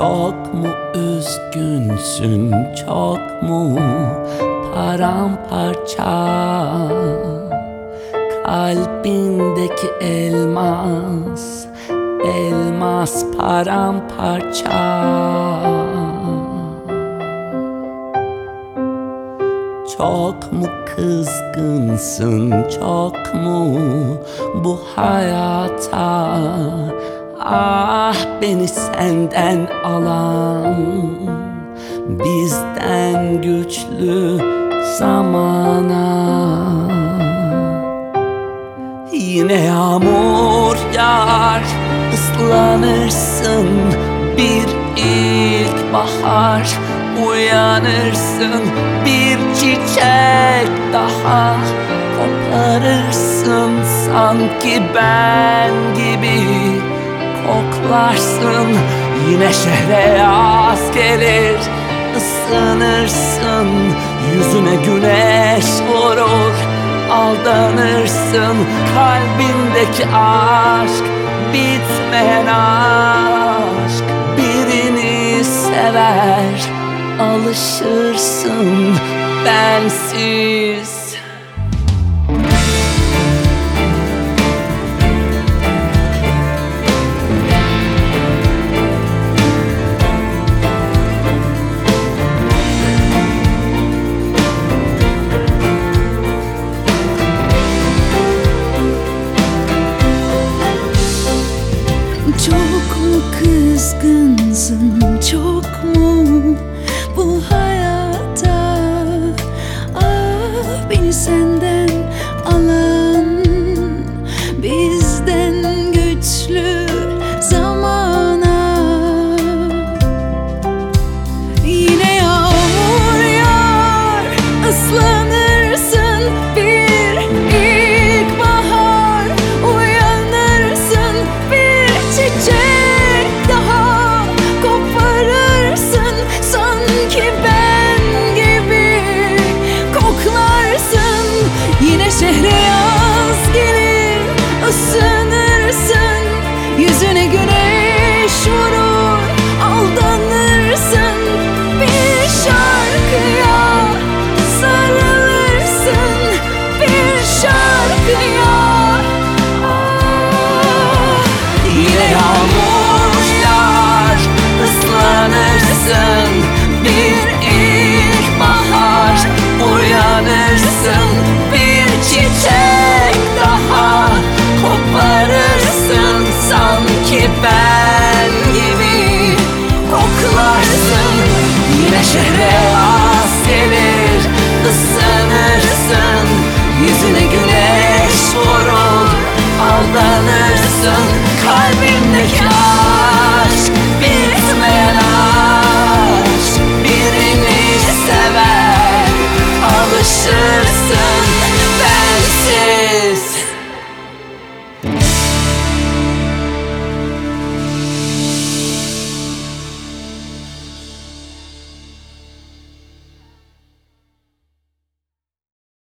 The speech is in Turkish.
Çok mu üzgünsün, çok mu paramparça? Kalbindeki elmas, elmas paramparça. Çok mu kızgınsın, çok mu bu hayata? Ah, beni senden alan, bizden güçlü zamana. Yine yağmur yağar, ıslanırsın. Bir ilkbahar, uyanırsın. Bir çiçek daha koparırsın. Sanki ben gibi koklarsın. Yine şehre yaz gelir, ısınırsın. Yüzüne güneş vurur, aldanırsın. Kalbindeki aşk, bitmeyen aşk. Birini sever, alışırsın bensiz. Çok mu kızgınsın, çok mu bu hayata? Ah, beni senden alan, bizden güçlü zamana. Yine yağmur yağar, ıslanırsın. Bir ilkbahar, uyanırsın. Bir çiçek daha koparırsın. Sanki ben gibi koklarsın. Yine şehre yaz gelir, ısınırsın. Yüzüne güneş vurur, aldanırsın. Bir şarkıya sarılırsın. Bir şarkıya. Yine yağmur yağar, ıslanırsın. Bir ilkbahar, uyanırsın. Bir çiçek daha koparırsın. Sanki ben gibi koklarsın. Yine şehre yaz gelir, ısınırsın. Yüzüne güneş vurur, aldanırsın. Kalbimdeki